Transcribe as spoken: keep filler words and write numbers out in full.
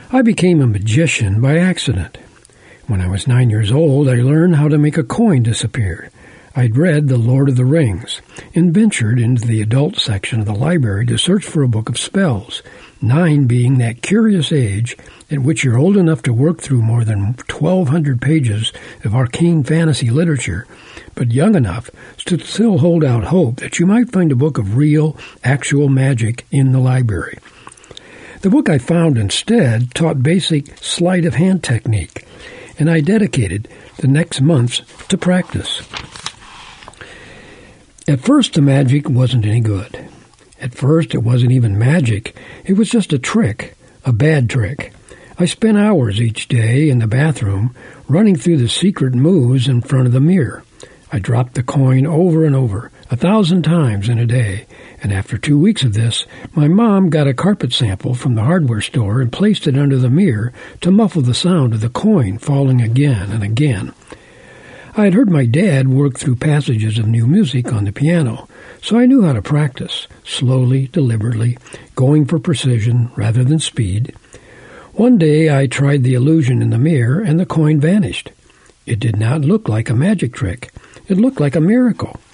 I became a magician by accident. When I was nine years old, I learned how to make a coin disappear. I'd read The Lord of the Rings and ventured into the adult section of the library to search for a book of spells, nine being that curious age at which you're old enough to work through more than twelve hundred pages of arcane fantasy literature, but young enough to still hold out hope that you might find a book of real, actual magic in the library. The book I found instead taught basic sleight of hand technique, and I dedicated the next months to practice. At first, the magic wasn't any good. At first, it wasn't even magic. It was just a trick, a bad trick. I spent hours each day in the bathroom running through the secret moves in front of the mirror. I dropped the coin over and over, a thousand times in a day, and after two weeks of this, my mom got a carpet sample from the hardware store and placed it under the mirror to muffle the sound of the coin falling again and again. I had heard my dad work through passages of new music on the piano, so I knew how to practice, slowly, deliberately, going for precision rather than speed. One day I tried the illusion in the mirror, and the coin vanished. It did not look like a magic trick. It looked like a miracle.